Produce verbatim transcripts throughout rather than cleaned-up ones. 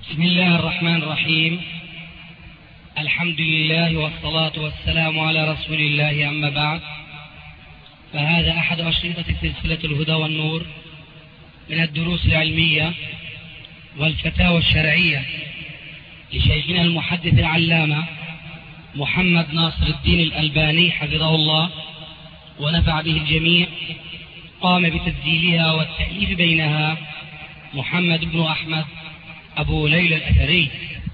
بسم الله الرحمن الرحيم. الحمد لله والصلاة والسلام على رسول الله، أما بعد، فهذا أحد أشرطة سلسلة الهدى والنور من الدروس العلمية والفتاوى الشرعية لشيخنا المحدث العلامة محمد ناصر الدين الألباني حفظه الله ونفع به الجميع. قام بتسجيلها والتأليف بينها محمد بن أحمد أبو ليلى الأثري.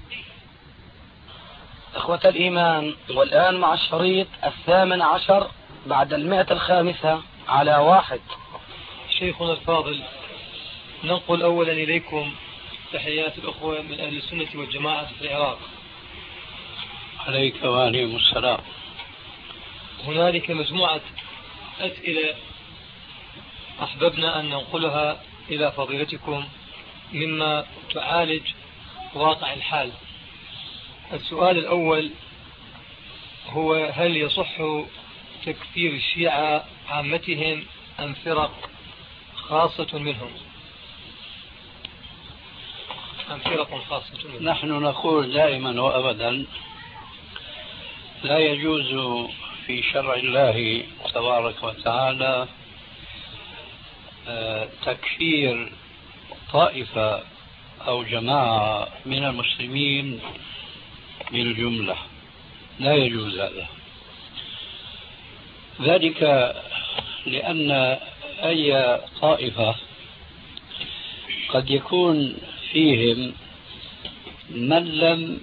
إخوة الإيمان، والآن مع الشريط الثامن عشر بعد المئة الخامسة على واحد. شيخنا الفاضل، ننقل أولا إليكم تحيات الأخوة من أهل السنة والجماعة في العراق. عليك وعليكم السلام. هنالك مجموعة أسئلة أحببنا أن ننقلها إلى فضيلتكم مما تعالج واقع الحال. السؤال الأول هو: هل يصح تكفير الشيعة عامتهم أم فرق خاصة منهم؟ أم فرق خاصة منهم؟ نحن نقول دائما وأبدا لا يجوز في شرع الله تبارك وتعالى تكفير طائفة أو جماعة من المسلمين بالجملة، لا يجوز هذا. ذلك لأن أي طائفة قد يكون فيهم من لم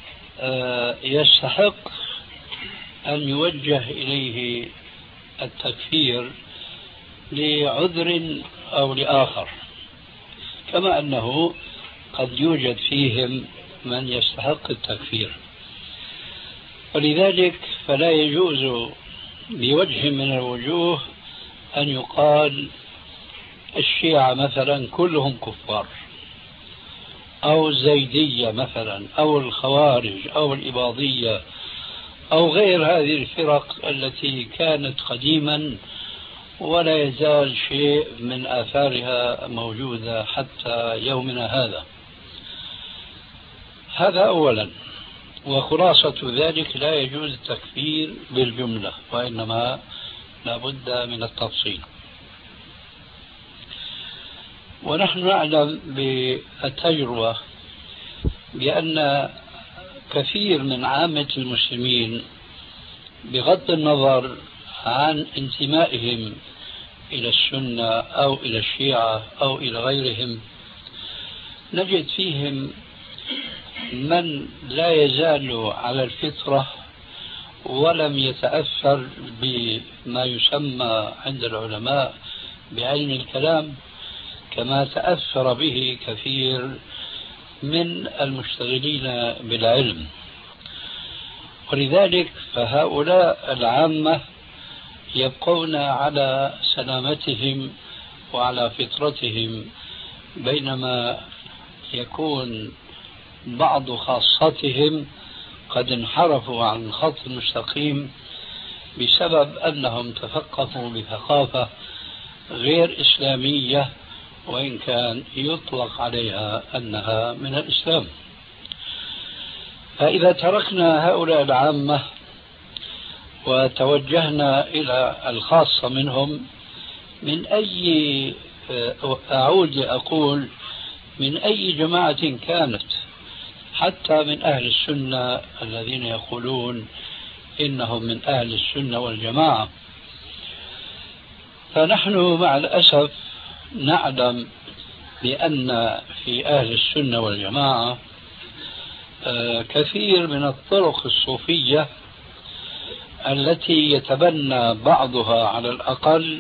يستحق أن يوجه إليه التكفير لعذر أو لآخر، كما أنه قد يوجد فيهم من يستحق التكفير. ولذلك فلا يجوز بوجه من الوجوه أن يقال الشيعة مثلا كلهم كفار، أو الزيدية مثلا، أو الخوارج، أو الإباضية، أو غير هذه الفرق التي كانت قديما ولا يزال شيء من آثارها موجودة حتى يومنا هذا. هذا أولا. وخلاصة ذلك لا يجوز التكفير بالجملة، وإنما لابد من التفصيل. ونحن نعلم بالتجربة بأن كثير من عامة المسلمين بغض النظر عن انتمائهم إلى السنة أو إلى الشيعة أو إلى غيرهم، نجد فيهم من لا يزال على الفطرة ولم يتأثر بما يسمى عند العلماء بعلم الكلام كما تأثر به كثير من المشتغلين بالعلم. ولذلك فهؤلاء العامة يبقون على سلامتهم وعلى فطرتهم، بينما يكون بعض خاصتهم قد انحرفوا عن الخط المستقيم بسبب أنهم تثقفوا بثقافة غير إسلامية، وإن كان يطلق عليها أنها من الإسلام. فإذا تركنا هؤلاء العامة وتوجهنا إلى الخاصة منهم، من أي أعود أقول من أي جماعة كانت، حتى من أهل السنة الذين يقولون إنهم من أهل السنة والجماعة، فنحن مع الأسف نعلم بأن في أهل السنة والجماعة كثير من الطرق الصوفية التي يتبنى بعضها على الأقل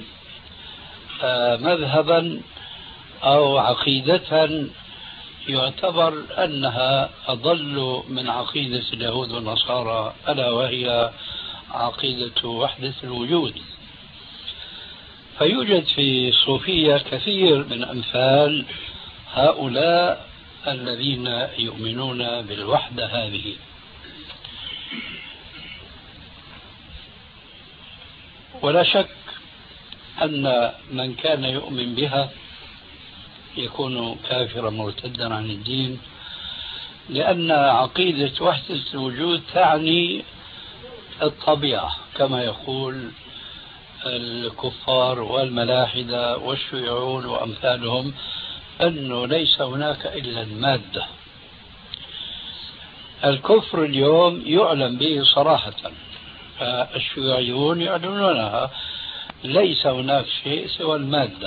مذهبا أو عقيدة يعتبر أنها أضل من عقيدة اليهود والنصارى، ألا وهي عقيدة وحدة الوجود. فيوجد في الصوفية كثير من أمثال هؤلاء الذين يؤمنون بالوحدة هذه. ولا شك أن من كان يؤمن بها يكون كافرا مرتدا عن الدين، لأن عقيدة وحدة الوجود تعني الطبيعة كما يقول الكفار والملاحدة والشيوعون وأمثالهم، أنه ليس هناك إلا المادة. الكفر اليوم يعلم به صراحة، الشيوعيون يعلنونها، ليس هناك شيء سوى المادة.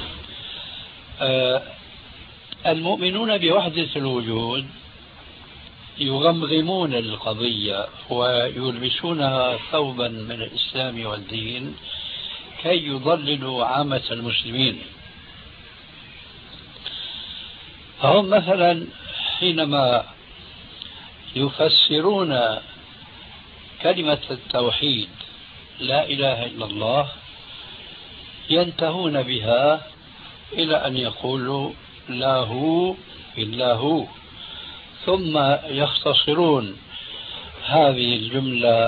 المؤمنون بوحدة الوجود يغمغمون القضية ويلبسونها ثوبا من الإسلام والدين كي يضللوا عامة المسلمين. هم مثلا حينما يفسرون كلمة التوحيد لا إله إلا الله ينتهون بها إلى أن يقولوا لا هو إلا هو، ثم يختصرون هذه الجملة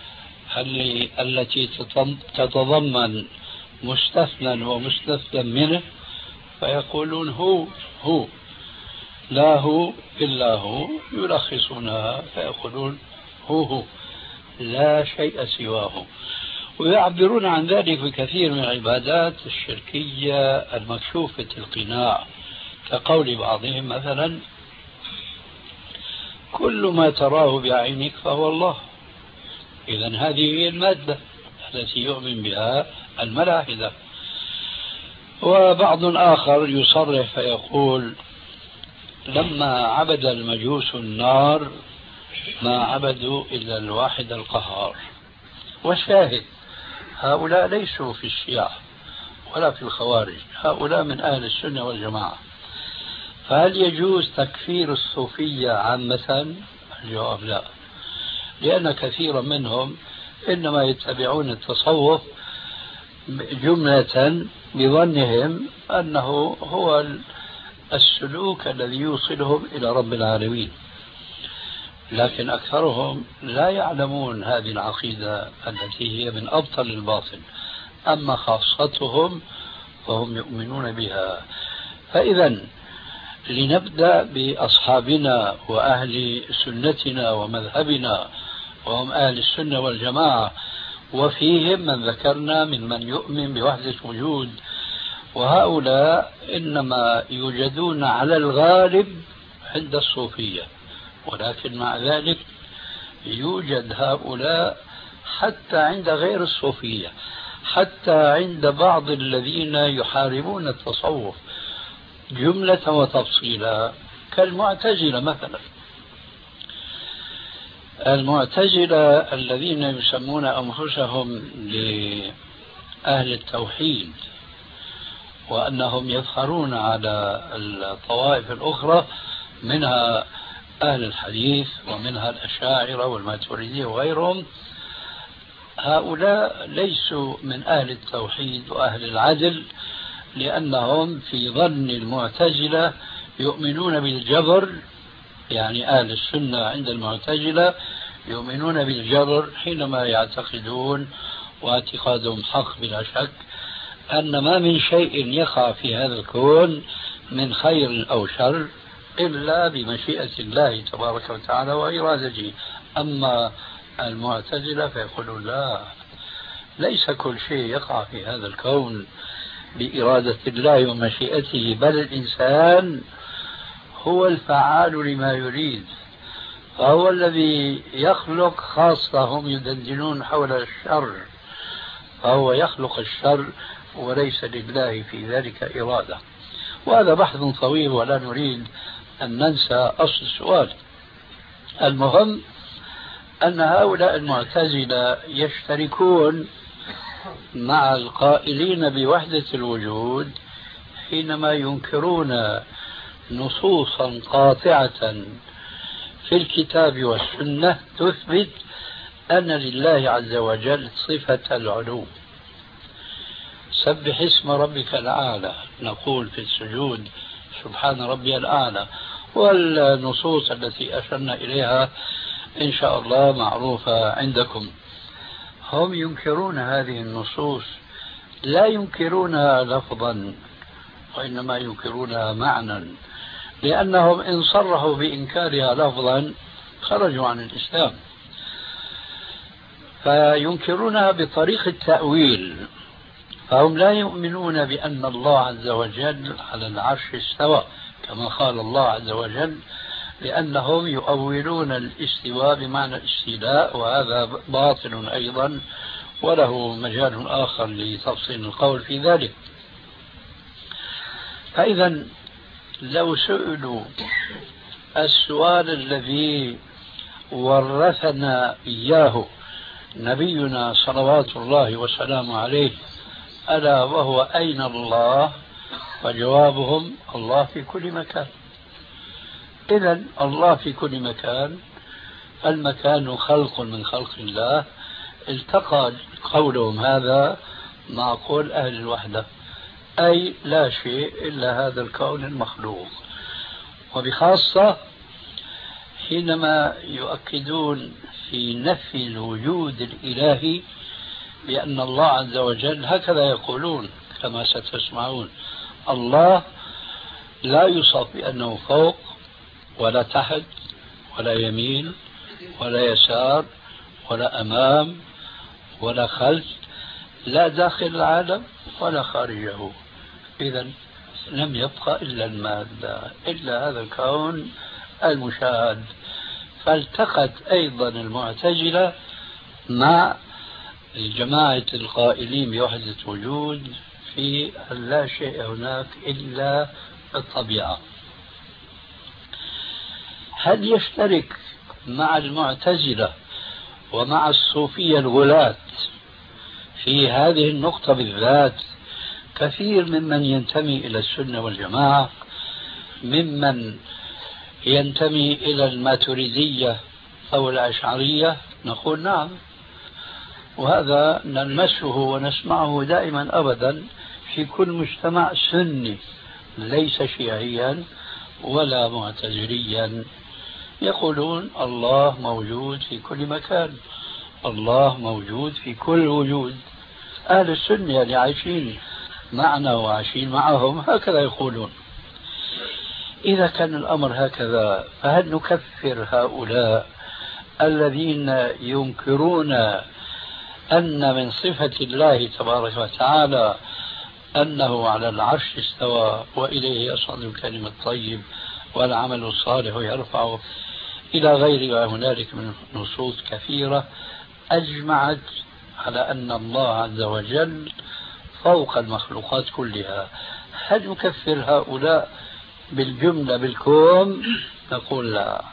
التي تتضمن مستثنى ومستثنى منه فيقولون هو هو لا هو إلا هو، يلخصونها فيقولون هو هو لا شيء سواه. ويعبرون عن ذلك في كثير من العبادات الشركية المكشوفة القناع، كقول بعضهم مثلا كل ما تراه بعينك فهو الله. إذن هذه هي المادة التي يؤمن بها الملاحدة. وبعض آخر يصرح فيقول لما عبد المجوس النار ما عبدوا إلا الواحد القهار. والشاهد هؤلاء ليسوا في الشيعة ولا في الخوارج، هؤلاء من أهل السنة والجماعة. فهل يجوز تكفير الصوفية عامة؟ الجواب لا، لأن كثيرا منهم إنما يتبعون التصوف جملة بظنهم أنه هو السلوك الذي يوصلهم إلى رب العالمين، لكن أكثرهم لا يعلمون هذه العقيدة التي هي من أبطل الباطل. أما خاصتهم فهم يؤمنون بها. فإذا لنبدأ بأصحابنا وأهل سنتنا ومذهبنا وهم أهل السنة والجماعة، وفيهم من ذكرنا ممن يؤمن بوحدة وجود، وهؤلاء إنما يوجدون على الغالب عند الصوفية، ولكن مع ذلك يوجد هؤلاء حتى عند غير الصوفية، حتى عند بعض الذين يحاربون التصوف جملة وتفصيلا، كالمعتزلة مثلا. المعتزلة الذين يسمون أنفسهم لأهل التوحيد وأنهم يظهرون على الطوائف الأخرى، منها أهل الحديث ومنها الأشاعرة والماتريدية وغيرهم، هؤلاء ليسوا من أهل التوحيد وأهل العدل، لأنهم في ظن المعتزلة يؤمنون بالجبر. يعني أهل السنة عند المعتزلة يؤمنون بالجبر حينما يعتقدون، واعتقادهم حق بلا شك، أن ما من شيء يقع في هذا الكون من خير أو شر إلا بمشيئة الله تبارك وتعالى وإرادته. أما المعتزلة فيقولون لا، ليس كل شيء يقع في هذا الكون بإرادة الله ومشيئته، بل الإنسان هو الفعال لما يريد، فهو الذي يخلق. خاصة هم يدندنون حول الشر، فهو يخلق الشر وليس لله في ذلك إرادة. وهذا بحث طويل ولا نريد أن ننسى أصل السؤال. المهم أن هؤلاء المعتزلة يشتركون مع القائلين بوحدة الوجود حينما ينكرون نصوصا قاطعة في الكتاب والسنة تثبت أن لله عز وجل صفة العلو. سبح اسم ربك الأعلى، نقول في السجود سبحان ربي الأعلى، والنصوص التي أشرنا إليها إن شاء الله معروفة عندكم. هم ينكرون هذه النصوص، لا ينكرونها لفظا وإنما ينكرونها معنى، لأنهم إن صرحوا بإنكارها لفظا خرجوا عن الإسلام، فينكرونها بطريق التأويل. فهم لا يؤمنون بأن الله عز وجل على العرش استوى كما قال الله عز وجل، لأنهم يؤولون الاستواء بمعنى الاستيلاء، وهذا باطل أيضا وله مجال آخر لتفصيل القول في ذلك. فإذا لو سئلوا السؤال الذي ورثنا إياه نبينا صلوات الله وسلامه عليه، ألا وهو أين الله؟ فجوابهم الله في كل مكان. إذن الله في كل مكان، المكان خلق من خلق الله، التقى قولهم هذا مع قول أهل الوحدة، أي لا شيء إلا هذا الكون المخلوق. وبخاصة حينما يؤكدون في نفي الوجود الإلهي بأن الله عز وجل، هكذا يقولون كما ستسمعون، الله لا يوصف بأنه فوق ولا تحت ولا يمين ولا يسار ولا أمام ولا خلف، لا داخل العالم ولا خارجه. إذن لم يبقى إلا المادة، إلا هذا الكون المشاهد. فالتقت أيضا المعتزلة مع جماعة القائلين بوحدة وجود في أن لا شيء هناك إلا الطبيعة. هل يشترك مع المعتزلة ومع الصوفية الغلاة في هذه النقطة بالذات كثير ممن ينتمي إلى السنة والجماعة، ممن ينتمي إلى الماتريدية أو الأشعرية؟ نقول نعم، وهذا نلمسه ونسمعه دائما أبدا في كل مجتمع سني ليس شيعيا ولا معتزليا، يقولون الله موجود في كل مكان، الله موجود في كل وجود. أهل السنة اللي عايشين معنا وعايشين معهم هكذا يقولون. إذا كان الأمر هكذا، فهل نكفر هؤلاء الذين ينكرون أن من صفة الله تبارك وتعالى أنه على العرش استوى وإليه يصعد الكلم الطيب والعمل الصالح يرفعه إلى غير هنالك من نصوص كثيرة أجمعت على أن الله عز وجل فوق المخلوقات كلها؟ هل نكفر هؤلاء بالجملة بالكوم؟ نقول لا.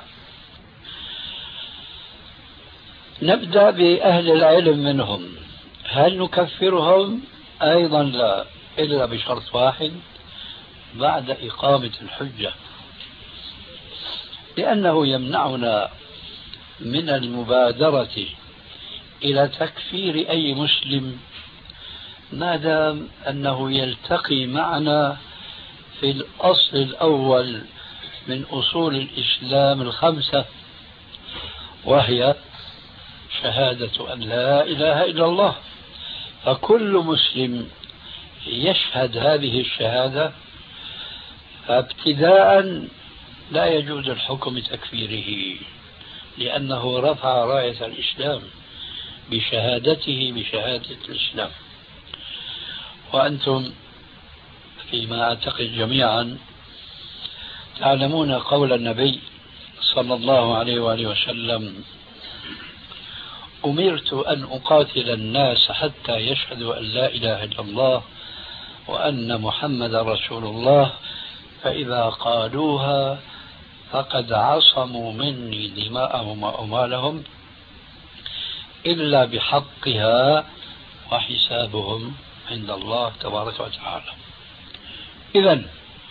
نبدأ بأهل العلم منهم، هل نكفرهم؟ أيضا لا، إلا بشرط واحد، بعد إقامة الحجة، لأنه يمنعنا من المبادرة إلى تكفير أي مسلم ما دام أنه يلتقي معنا في الأصل الأول من أصول الإسلام الخمسة، وهي شهادة أن لا إله إلا الله. فكل مسلم يشهد هذه الشهادة، فابتداء لا يجوز الحكم بتكفيره، لأنه رفع راية الإسلام بشهادته بشهادة الإسلام. وأنتم فيما أعتقد جميعا تعلمون قول النبي صلى الله عليه وآله وسلم: أمرت أن أقاتل الناس حتى يشهدوا أن لا إله إلا الله وأن محمد رسول الله، فإذا قالوها فقد عصموا مني دماءهم وأموالهم إلا بحقها وحسابهم عند الله تبارك وتعالى. إذن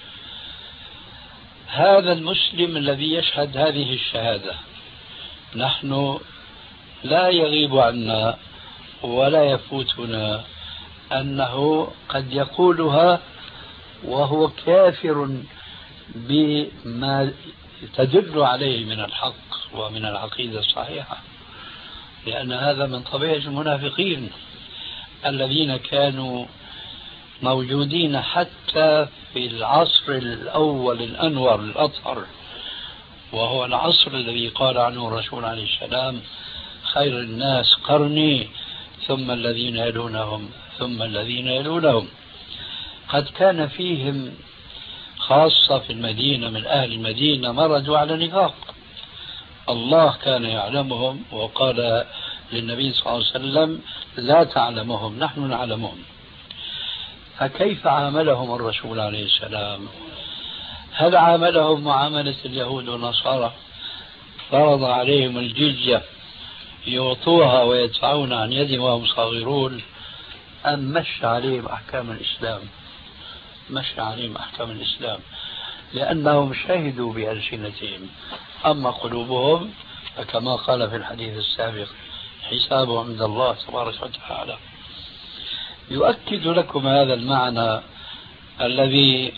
هذا المسلم الذي يشهد هذه الشهادة، نحن لا يغيب عنا ولا يفوتنا أنه قد يقولها وهو كافر بما تدل عليه من الحق ومن العقيدة الصحيحة، لأن هذا من طبيعة المنافقين الذين كانوا موجودين حتى في العصر الأول الأنور الأطهر، وهو العصر الذي قال عنه الرسول عليه السلام: خير الناس قرني ثم الذين يلونهم ثم الذين يلونهم. قد كان فيهم خاصة في المدينة من أهل المدينة مرضوا على نفاق، الله كان يعلمهم وقال للنبي صلى الله عليه وسلم: لا تعلمهم نحن نعلمهم. فكيف عاملهم الرسول عليه السلام؟ هل عاملهم معاملة اليهود والنصارى فرض عليهم الجزية يعطوها ويدفعون عن يد وهم صاغرون، أم مشى عليهم أحكام الإسلام؟ مشى عليهم أحكام الإسلام لأنهم شهدوا بألسنتهم، أما قلوبهم فكما قال في الحديث السابق: حسابهم عند الله تبارك وتعالى. يؤكد لكم هذا المعنى الذي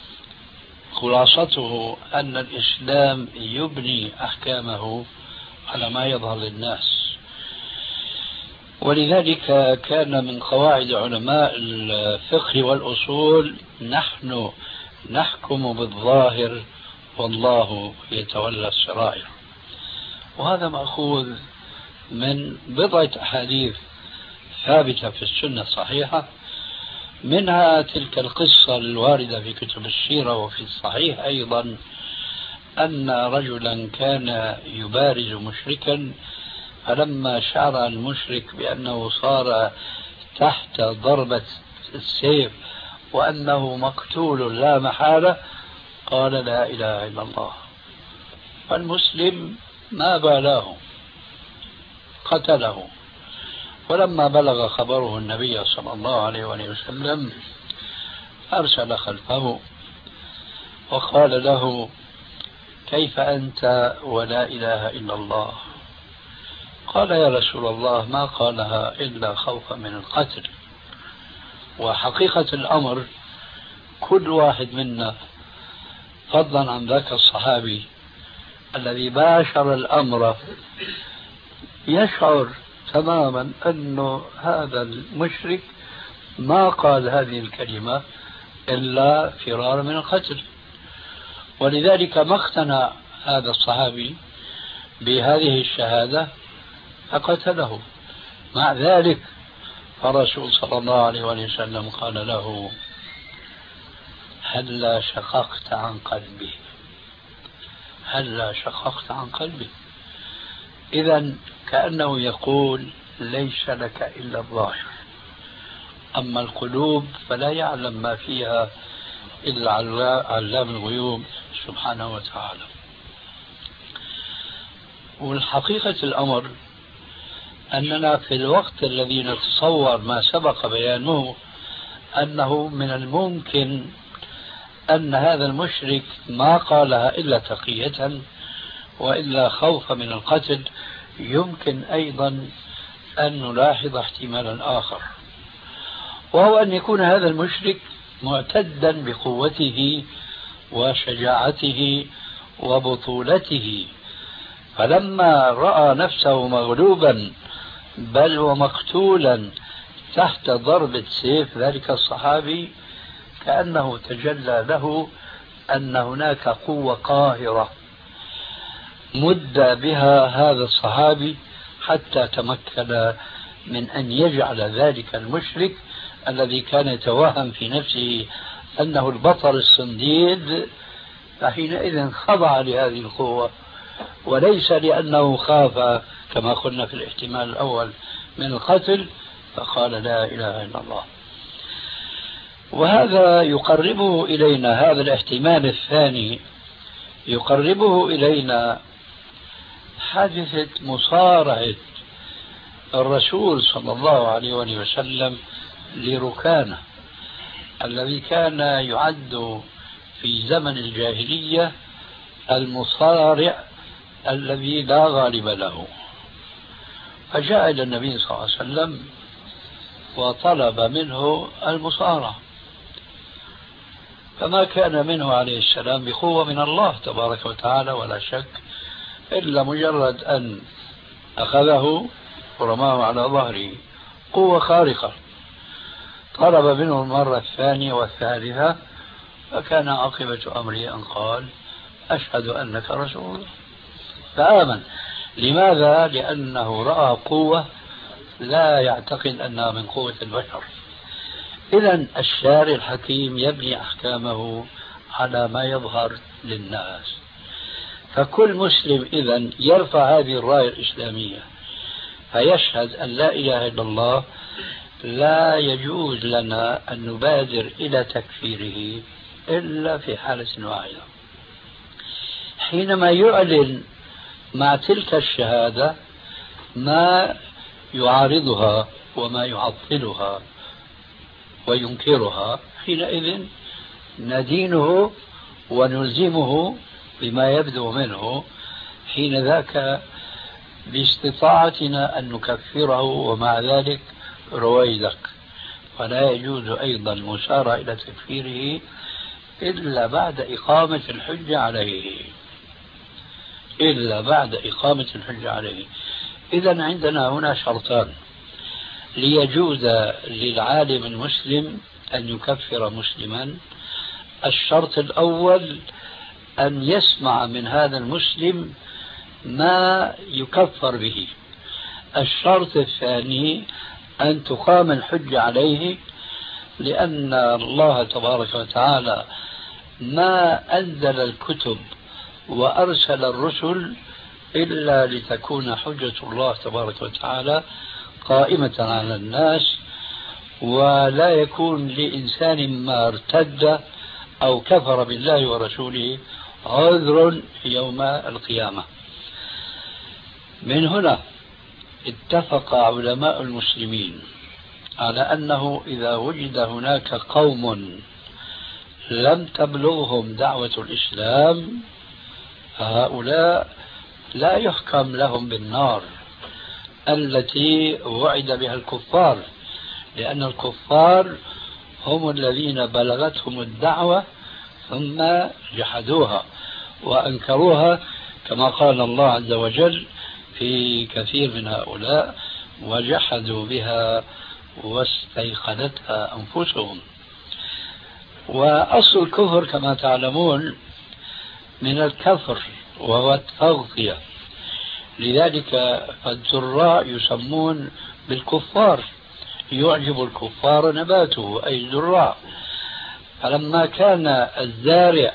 خلاصته أن الإسلام يبني أحكامه على ما يظهر للناس. ولذلك كان من قواعد علماء الفقه والأصول: نحن نحكم بالظاهر والله يتولى السرائر. وهذا مأخوذ من بضعة أحاديث ثابتة في السنة الصحيحة، منها تلك القصة الواردة في كتب السيرة وفي الصحيح أيضا، أن رجلا كان يبارز مشركا، فلما شعر المشرك بأنه صار تحت ضربة السيف وأنه مقتول لا محالة قال: لا إله إلا الله. فالمسلم ما بالاه قتله. ولما بلغ خبره النبي صلى الله عليه وسلم أرسل خلفه وقال له: كيف أنت ولا إله إلا الله؟ قال: يا رسول الله ما قالها إلا خوفا من القتل. وحقيقة الأمر كل واحد منا فضلا عن ذاك الصحابي الذي باشر الأمر يشعر تماما أنه هذا المشرك ما قال هذه الكلمة إلا فرارا من القتل. ولذلك ما اقتنع هذا الصحابي بهذه الشهادة فقتله. مع ذلك فالرسول صلى الله عليه وسلم قال له: هلا شققت عن قلبه، هلا شققت عن قلبه. إذن كأنه يقول: ليس لك إلا الظاهر، أما القلوب فلا يعلم ما فيها إلا علام الغيوب سبحانه وتعالى. والحقيقة الأمر أننا في الوقت الذي نتصور ما سبق بيانه أنه من الممكن أن هذا المشرك ما قالها إلا تقية وإلا خوفا من القتل، يمكن أيضا أن نلاحظ احتمالا آخر، وهو أن يكون هذا المشرك معتدا بقوته وشجاعته وبطولته، فلما رأى نفسه مغلوبا بل ومقتولا تحت ضربة سيف ذلك الصحابي كأنه تجلى له أن هناك قوة قاهرة مد بها هذا الصحابي حتى تمكن من أن يجعل ذلك المشرك الذي كان يتوهم في نفسه أنه البطل الصنديد، فحينئذ خضع لهذه القوة، وليس لأنه خاف كما قلنا في الاحتمال الأول من القتل، فقال: لا إله إلا الله. وهذا يقربه إلينا، هذا الاحتمال الثاني يقربه إلينا حادثة مصارعة الرسول صلى الله عليه وسلم لركانة، الذي كان يعد في زمن الجاهلية المصارع الذي لا غالب له. فجاء إلى النبي صلى الله عليه وسلم وطلب منه المصارعة، فما كان منه عليه السلام بقوة من الله تبارك وتعالى ولا شك، إلا مجرد أن أخذه ورماه على ظهره، قوة خارقة. طلب منه المرة الثانية والثالثة فكان عاقبة أمره أن قال أشهد أنك رسول الله، فآمن. لماذا؟ لأنه رأى قوة لا يعتقد أنها من قوة البشر. إذن الشارع الحكيم يبني أحكامه على ما يظهر للناس، فكل مسلم إذن يرفع هذه الراية الإسلامية فيشهد أن لا إله إلا الله، لا يجوز لنا أن نبادر إلى تكفيره إلا في حالة واحدة، حينما يعلن مع تلك الشهادة ما يعارضها وما يعطلها وينكرها، حينئذ ندينه ونلزمه بما يبدو منه، حين ذاك باستطاعتنا أن نكفره، ومع ذلك رويدك. فلا يجوز أيضا المسارعة إلى تكفيره إلا بعد إقامة الحجة عليه، إلا بعد إقامة الحجة عليه. إذن عندنا هنا شرطان ليجوز للعالم المسلم أن يكفر مسلما. الشرط الأول أن يسمع من هذا المسلم ما يكفر به. الشرط الثاني أن تقام الحجة عليه، لأن الله تبارك وتعالى ما أنزل الكتب وأرسل الرسل إلا لتكون حجة الله تبارك وتعالى قائمة على الناس، ولا يكون لإنسان ما ارتد أو كفر بالله ورسوله عذر يوم القيامة. من هنا اتفق علماء المسلمين على أنه إذا وجد هناك قوم لم تبلغهم دعوة الإسلام فهؤلاء لا يحكم لهم بالنار التي وعد بها الكفار، لأن الكفار هم الذين بلغتهم الدعوة ثم جحدوها وأنكروها، كما قال الله عز وجل في كثير من هؤلاء وجحدوا بها واستيقنتها أنفسهم. وأصل الكفر كما تعلمون من الكفر وهو التغطية، لذلك الزراع يسمون بالكفار، يعجب الكفار نباته أي الزراع. فلما كان الزارع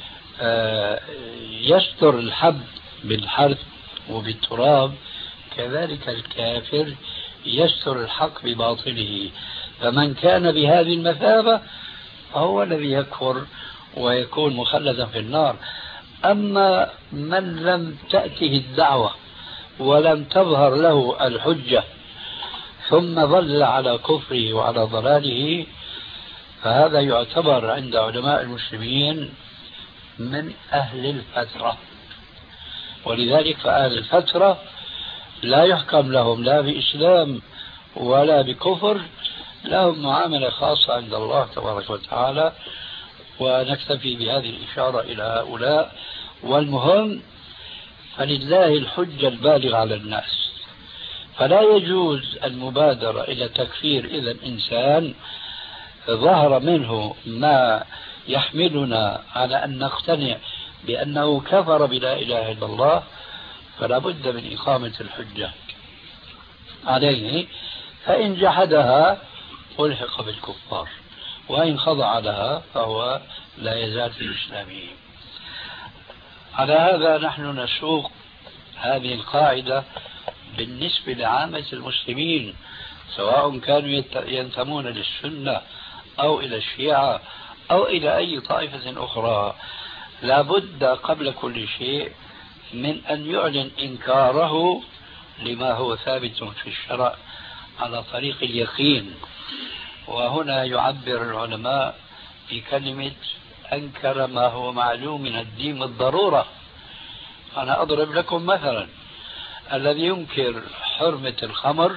يستر الحب بالحرث وبالتراب، كذلك الكافر يستر الحق بباطله. فمن كان بهذه المثابة فهو الذي يكفر ويكون مخلدا في النار. أما من لم تأته الدعوة ولم تظهر له الحجة ثم ظل على كفره وعلى ضلاله، فهذا يعتبر عند علماء المسلمين من أهل الفترة. ولذلك فأهل الفترة لا يحكم لهم لا بإسلام ولا بكفر، لهم معاملة خاصة عند الله تبارك وتعالى. ونكتفي بهذه الإشارة إلى هؤلاء. والمهم فلله الحجة البالغة على الناس، فلا يجوز المبادرة إلى تكفير إذا إنسان ظهر منه ما يحملنا على أن نقتنع بأنه كفر بلا إله إلا الله، فلا بد من إقامة الحجة عليه، فإن جحدها ألحق بالكفار، وإن خضع لها فهو لا يزال في إسلامه. على هذا نحن نسوق هذه القاعدة بالنسبة لعامة المسلمين، سواء كانوا ينتمون للسنة أو إلى الشيعة أو إلى أي طائفة أخرى. لا بد قبل كل شيء من أن يعلن إنكاره لما هو ثابت في الشرع على طريق اليقين. وهنا يعبر العلماء بكلمة أنكر ما هو معلوم من الدين بالضرورة. أنا أضرب لكم مثلا، الذي ينكر حرمة الخمر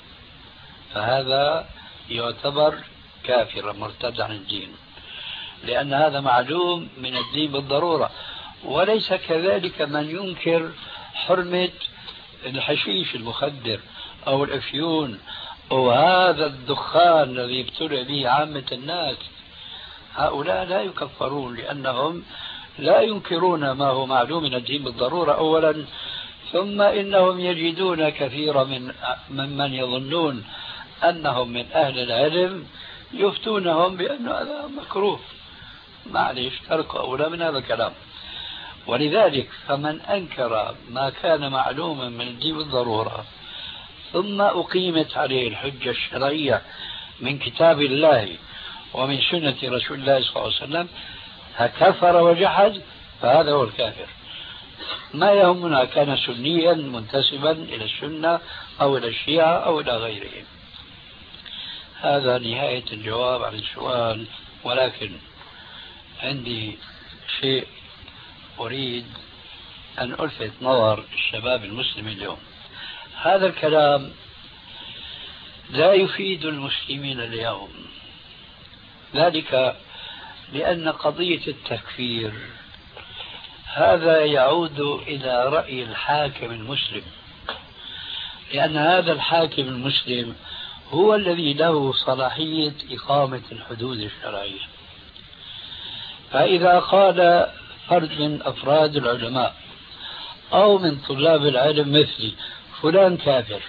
فهذا يعتبر كافرا مرتد عن الدين، لأن هذا معلوم من الدين بالضرورة. وليس كذلك من ينكر حرمة الحشيش المخدر أو الأفيون أو هذا الدخان الذي ابتلع به عامة الناس، هؤلاء لا يكفرون لأنهم لا ينكرون ما هو معلوم من الدين بالضرورة أولا، ثم إنهم يجدون كثيرا من ممن يظنون أنهم من أهل العلم يفتونهم بأن هذا مكروه. معليش تركوا أولى من هذا الكلام. ولذلك فمن أنكر ما كان معلوما من الدين بالضرورة ثم أقيمت عليه الحجة الشرعية من كتاب الله ومن سنة رسول الله صلى الله عليه وسلم كفر وجحد، فهذا هو الكافر. ما يهمنا كان سنيا منتسبا إلى السنة أو إلى الشيعة أو إلى غيرهم. هذا نهاية الجواب عن السؤال، ولكن عندي شيء أريد أن ألفت نظر الشباب المسلم اليوم. هذا الكلام لا يفيد المسلمين اليوم، ذلك لأن قضية التكفير هذا يعود إلى رأي الحاكم المسلم، لأن هذا الحاكم المسلم هو الذي له صلاحية إقامة الحدود الشرعية. فإذا قال فرد من أفراد العلماء أو من طلاب العلم مثلي فلان كافر،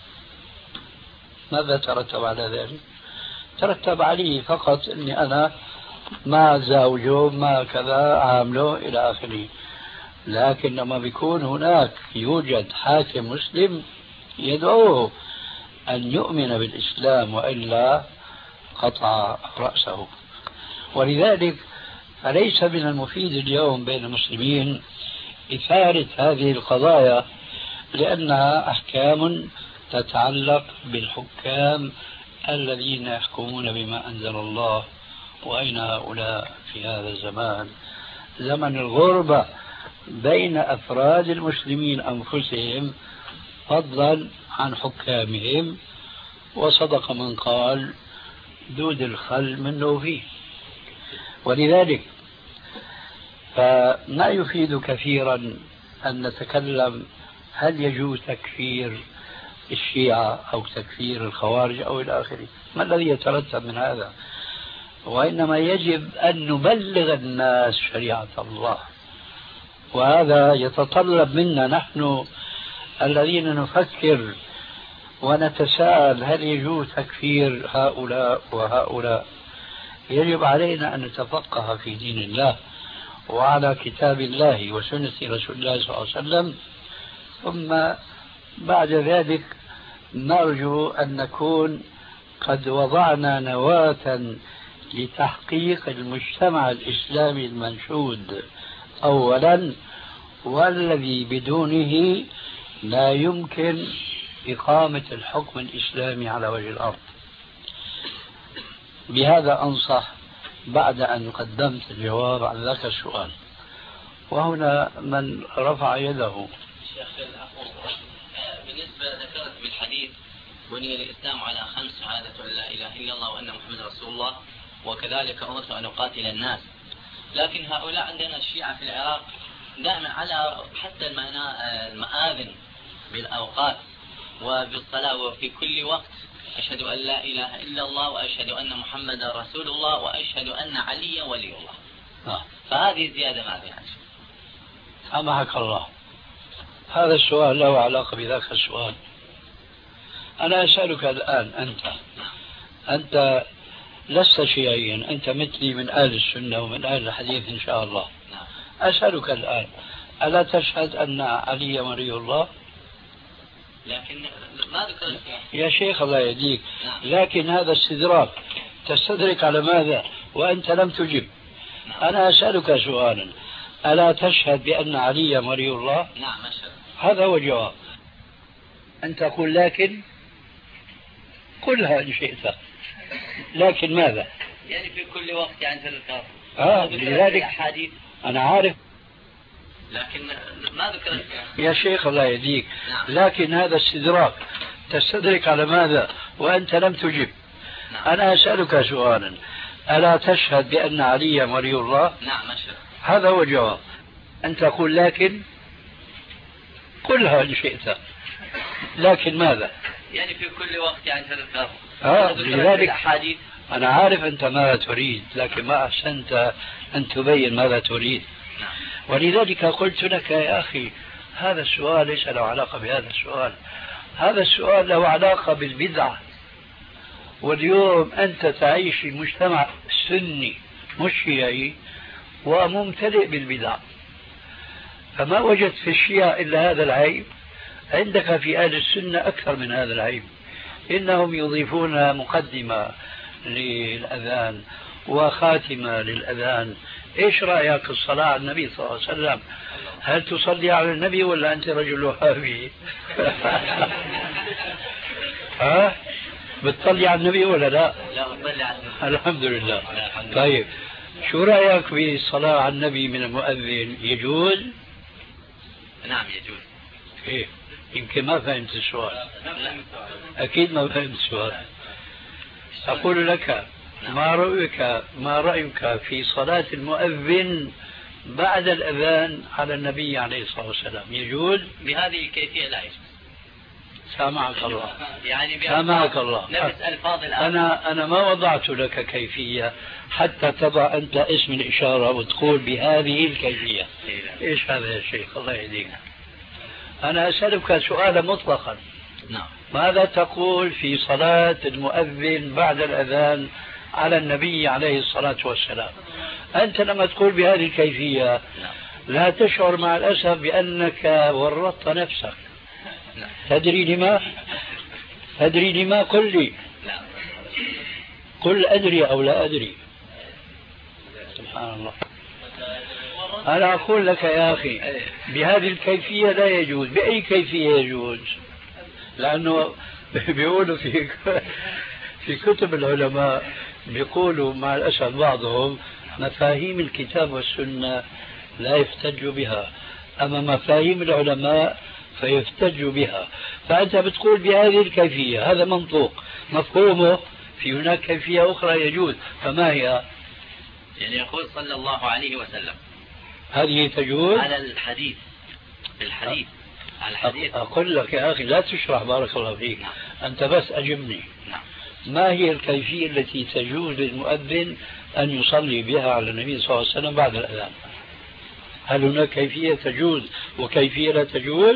ماذا ترتب على ذلك؟ ترتب عليه فقط أني أنا ما زوجه ما كذا عامله إلى آخره. لكن لما بيكون هناك يوجد حاكم مسلم يدعوه أن يؤمن بالإسلام وإلا قطع رأسه. ولذلك فليس من المفيد اليوم بين المسلمين إثارة هذه القضايا، لأنها أحكام تتعلق بالحكام الذين يحكمون بما أنزل الله. وأين هؤلاء في هذا الزمان، زمن الغربة بين أفراد المسلمين أنفسهم فضلا عن حكامهم؟ وصدق من قال دود الخل منه فيه. ولذلك فما يفيد كثيرا أن نتكلم هل يجوز تكفير الشيعة أو تكفير الخوارج أو إلى آخره. ما الذي يترتب من هذا؟ وإنما يجب أن نبلغ الناس شريعة الله، وهذا يتطلب منا نحن الذين نفكر ونتساءل هل يجوز تكفير هؤلاء وهؤلاء. يجب علينا أن نتفقه في دين الله وعلى كتاب الله وسنة رسول الله صلى الله عليه وسلم، ثم بعد ذلك نرجو أن نكون قد وضعنا نواة لتحقيق المجتمع الإسلامي المنشود أولا، والذي بدونه لا يمكن إقامة الحكم الإسلامي على وجه الأرض. بهذا أنصح بعد أن قدمت الجواب عن ذاك السؤال. وهنا من رفع يده. شيخ بالنسبة ذكرت بالحديث بني الإسلام على خمس: شهادة أن لا إله إلا الله وأن محمد رسول الله وكذلك أمرت أن أقاتل الناس. لكن هؤلاء عندنا الشيعة في العراق دائما على حتى المآذن بالأوقات وبالصلاة وفي كل وقت أشهد أن لا إله إلا الله وأشهد أن محمد رسول الله وأشهد أن علي ولي الله. آه. فهذه زيادة ماذا يعني؟ سامحك الله، هذا السؤال له علاقة بذاك السؤال. أنا أسألك الآن، أنت أنت لست شيعيا، أنت مثلي من أهل السنة ومن أهل الحديث إن شاء الله. أسألك الآن، ألا تشهد أن علي ولي الله؟ لكن ما ذكرت يا شيخ الله يهديك. لكن هذا استدراك، تستدرك على ماذا وأنت لم تجب؟ أنا أسألك سؤالا، ألا تشهد بأن علي ولي الله؟ نعم أشهد. هذا هو الجواب. أن تقول لكن، قلها إن شئت، لكن ماذا؟ يعني في كل وقت يعني تذكر. آه لذلك حديث أنا عارف، لكن ما ذكرت يا شيخ الله يهديك. نعم. لكن هذا استدراك، تستدرك على ماذا وأنت لم تجب؟ نعم. أنا أسألك سؤالا، ألا تشهد بأن علي ولي الله؟ نعم أشهد. هذا هو الجواب. أن تقول لكن، قلها إن شئت، لكن ماذا؟ يعني في كل وقت يعني تذكر. آه لذلك حديث. أنا عارف أنت ماذا تريد، لكن ما أحسنت أن تبين ماذا تريد. ولذلك قلت لك يا أخي هذا السؤال ليس له علاقة بهذا السؤال، هذا السؤال له علاقة بالبدعة. واليوم أنت تعيش في مجتمع سني مش شيعي وممتلئ بالبدع، فما وجدت في الشيعة إلا هذا العيب، عندك في أهل السنة أكثر من هذا العيب. إنهم يضيفون مقدمة للأذان وخاتمة للأذان. إيش رأيك الصلاة على النبي صلى الله عليه وسلم؟ هل تصلي على النبي ولا أنت رجل وهابي؟ ها؟ بتصلي على النبي ولا لا؟ لا بصلي على النبي. الحمد لله. طيب شو رأيك في الصلاة على النبي من المؤذن؟ يجوز؟ نعم يجوز. إيه يمكن ما فهمت السؤال. أكيد ما فهمت السؤال. أقول لك ما رأيك ما رأيك في صلاة المؤذن بعد الأذان على النبي عليه الصلاة والسلام؟ يجوز؟ بهذه الكيفية لا يجوز. سامعك الله. يعني سامعك الله. نفس ألفاظ الآن. أنا أنا ما وضعت لك كيفية حتى تضع أنت اسم الإشارة وتقول بهذه الكيفية. إيش هذا يا شيخ الله يهديك؟ أنا أسألك سؤالا مطلقا. نعم. ماذا تقول في صلاة المؤذن بعد الأذان على النبي عليه الصلاة والسلام؟ أنت لما تقول بهذه الكيفية لا تشعر مع الأسف بأنك ورطت نفسك. تدري لما؟ تدري لما؟ قل لي. قل أدري أو لا أدري. سبحان الله. أنا أقول لك يا أخي بهذه الكيفية لا يجوز. بأي كيفية يجوز؟ لأنه بيقولوا في في كتب العلماء بيقولوا مع الأسف بعضهم مفاهيم الكتاب والسنة لا يحتج بها، أما مفاهيم العلماء فيحتج بها. فأنت بتقول بهذه الكيفية، هذا منطوق مفهومه. في هناك كيفية أخرى يجوز، فما هي؟ يعني يقول صلى الله عليه وسلم هذه تجوز على الحديث الحديث على الحديث. أقول لك يا أخي لا تشرح بارك الله فيك. نعم. أنت بس أجبني. نعم. ما هي الكيفية التي تجوز للمؤذن أن يصلي بها على النبي صلى الله عليه وسلم بعد الأذان؟ هل هناك كيفية تجوز وكيفية لا تجوز؟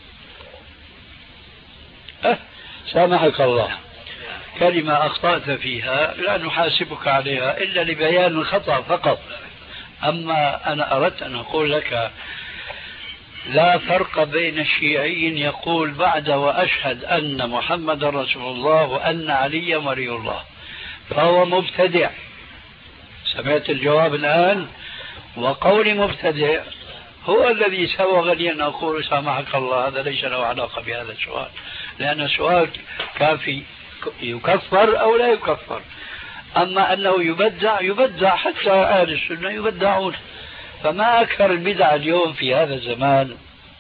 أه سامحك الله. نعم. كلمة أخطأت فيها لا نحاسبك عليها إلا لبيان الخطأ فقط. أما أنا أردت أن أقول لك لا فرق بين الشيعي يقول بعد وأشهد أن محمد رسول الله وأن علي ولي الله فهو مبتدع. سمعت الجواب الآن؟ وقول مبتدع هو الذي سوغ لي أن أقول سامحك الله هذا ليس له علاقة بهذا السؤال، لأن السؤال كافي يكفر أو لا يكفر. أما أنه يبدع يبدع، حتى أهل السنة يبدعون. فما أكثر البدع اليوم في هذا الزمان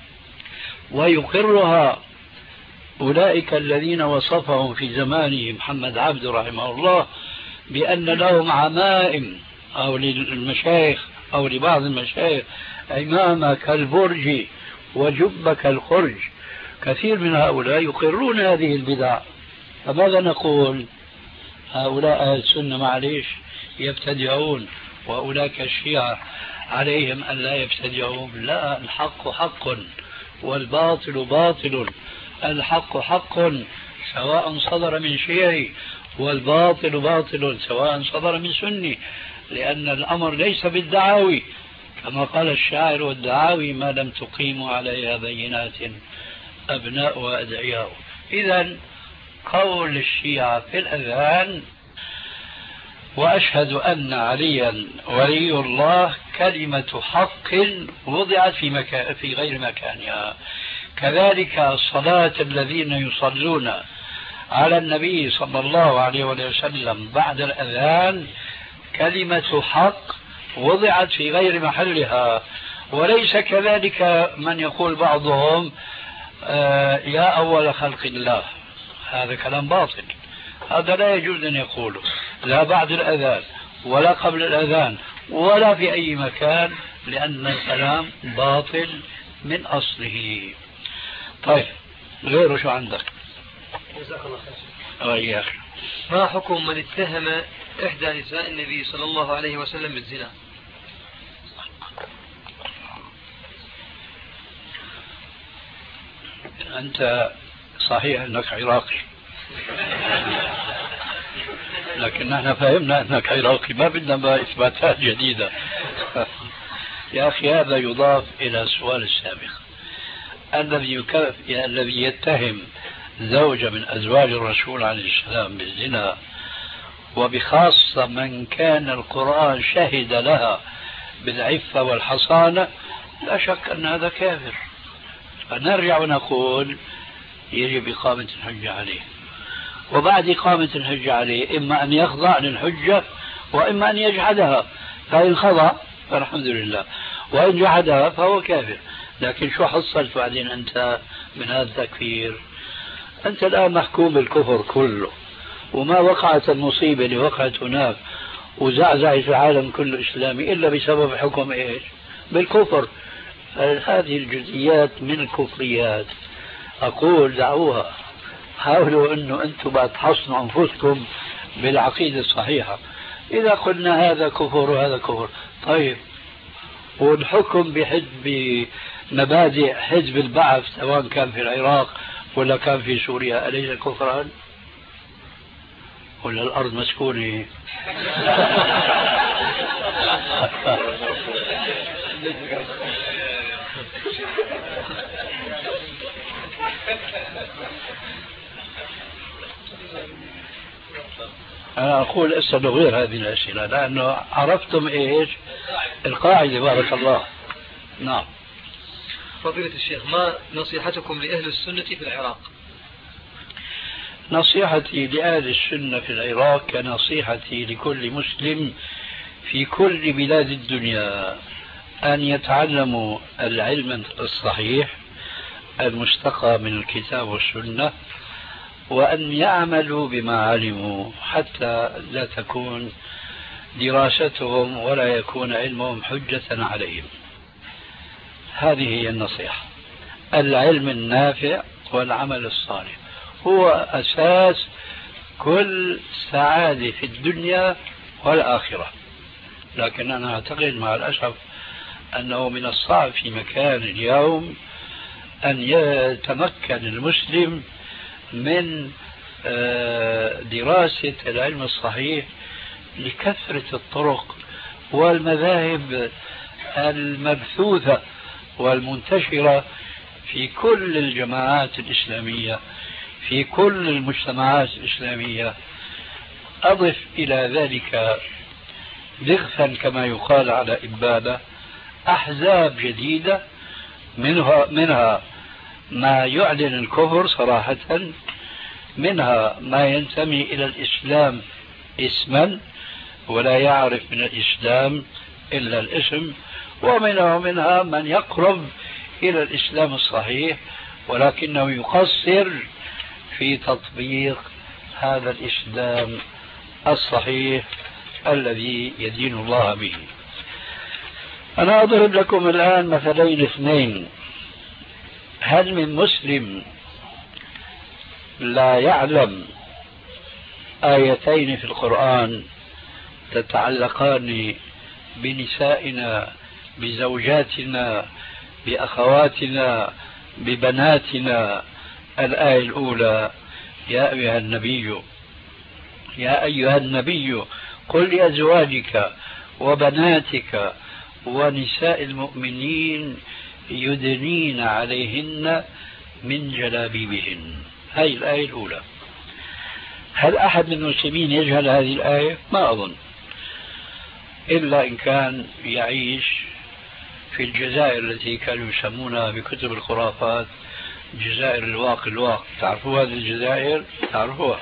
ويقرها أولئك الذين وصفهم في زمانه محمد عبد رحمه الله بأن لهم عمائم، أو للمشايخ أو لبعض المشايخ عمامة كالبرج وجبة كالخرج. كثير من هؤلاء يقرون هذه البدع. فماذا نقول؟ هؤلاء أهل السنة معليش يبتدعون، وأولئك الشيعة عليهم أن لا يبتدعون. لا، الحق حق والباطل باطل. الحق حق سواء صدر من شيعي، والباطل باطل سواء صدر من سني، لأن الأمر ليس بالدعاوي كما قال الشاعر: والدعاوي ما لم تقيموا عليها بينات أبناء وأدعياء. إذن قول الشيعة في الأذان وأشهد أن عليا ولي الله كلمة حق وضعت في, مكان في غير مكانها. كذلك الصلاة الذين يصلون على النبي صلى الله عليه وسلم بعد الأذان كلمة حق وضعت في غير محلها. وليس كذلك من يقول بعضهم آه يا أول خلق الله، هذا كلام باطل. هذا لا يجوز أن يقوله لا بعد الأذان ولا قبل الأذان ولا في أي مكان، لأن الكلام باطل من أصله. طيب غيره شو عندك؟ جزاك الله خير. وإياك. ما حكم من اتهم إحدى نساء النبي صلى الله عليه وسلم بالزنا. أنت صحيح أنك عراقي، لكن نحن فهمنا أنك عراقي، ما بدنا بقى إثباتات جديدة. يا أخي هذا يضاف إلى السؤال السابق. الذي الذي يتهم زوجة من أزواج الرسول عليه السلام بالزنا، وبخاصة من كان القرآن شهد لها بالعفة والحصانة، لا شك أن هذا كافر. فنرجع ونقول يجب إقامة الحجة عليه، وبعد إقامة الحجة عليه إما أن يخضع للحجة وإما أن يجحدها، فإن خضع فالحمد لله، وإن جحدها فهو كافر. لكن شو حصلت بعدين أنت من هذا التكفير؟ أنت الآن محكوم بالكفر كله، وما وقعت المصيبة اللي وقعت هناك وزعزعت العالم كله إسلامي إلا بسبب حكم إيش؟ بالكفر. هذه الجزئيات من الكفريات أقول دعوها، حاولوا أنه أنتم بعد تحصنوا أنفسكم بالعقيدة الصحيحة. إذا قلنا هذا كفر وهذا كفر، طيب والحكم بحزب مبادئ حزب البعث سواء كان في العراق ولا كان في سوريا أليس كفرا؟ ولا الأرض مسكونة؟ أنا أقول اسألوا غير هذه الأسئلة، لأنه عرفتم إيش القاعدة. بارك الله. نعم. فضيلة الشيخ، ما نصيحتكم لأهل السنة في العراق؟ نصيحتي لأهل السنة في العراق كنصيحتي لكل مسلم في كل بلاد الدنيا، أن يتعلموا العلم الصحيح المستقى من الكتاب والسنة، وأن يعملوا بما علموا حتى لا تكون دراستهم ولا يكون علمهم حجة عليهم. هذه هي النصيحة. العلم النافع والعمل الصالح هو أساس كل سعادة في الدنيا والآخرة. لكن أنا أعتقد مع الأسف أنه من الصعب في مكان اليوم أن يتمكن المسلم من دراسة العلم الصحيح لكثرة الطرق والمذاهب المبثوثة والمنتشرة في كل الجماعات الإسلامية في كل المجتمعات الإسلامية. أضف إلى ذلك ضغثا كما يقال على إبادة أحزاب جديدة، منها, منها ما يعلن الكفر صراحة، منها ما ينتمي إلى الإسلام اسما ولا يعرف من الإسلام إلا الاسم، ومنها ومنها من يقرب إلى الإسلام الصحيح ولكنه يقصر في تطبيق هذا الإسلام الصحيح الذي يدين الله به. أنا أضرب لكم الآن مثلين اثنين. هل من مسلم لا يعلم آيتين في القرآن تتعلقان بنسائنا، بزوجاتنا، بأخواتنا، ببناتنا؟ الآية الأولى: يا أيها النبي يا أيها النبي قل لأزواجك وبناتك ونساء المؤمنين يدنين عليهن من جلابيبهن. هذه الآية الأولى. هل أحد من المسلمين يجهل هذه الآية؟ ما أظن، إلا إن كان يعيش في الجزائر التي كانوا يسمونها بكتب الخرافات جزائر الواقي الواقع. تعرفوا هذه الجزائر؟ تعرفوها؟